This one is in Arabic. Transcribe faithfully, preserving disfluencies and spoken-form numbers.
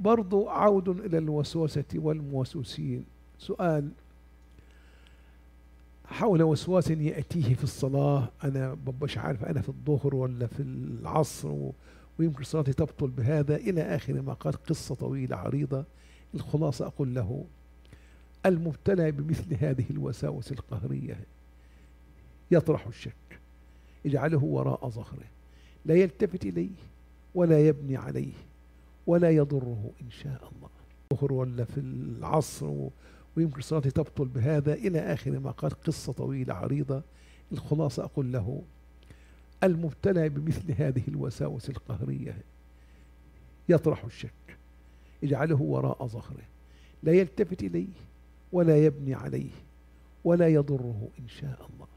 برضو عود إلى الوسوسة والموسوسين. سؤال حول وسواس يأتيه في الصلاة، أنا ببقاش عارف أنا في الظهر ولا في العصر و... ويمكن صلاتي تبطل بهذا إلى آخر ما قال. قصة طويلة عريضة، الخلاصة أقول له: المبتلى بمثل هذه الوساوس القهرية يطرح الشك، اجعله وراء ظهره، لا يلتفت إليه ولا يبني عليه ولا يضره إن شاء الله. الظهر ولا في العصر و... ويمكن صلاتي تبطل بهذا إلى آخر ما قال. قصة طويلة عريضة، الخلاصة أقول له: المبتلى بمثل هذه الوساوس القهرية يطرح الشك، اجعله وراء ظهره، لا يلتفت إليه ولا يبني عليه ولا يضره إن شاء الله.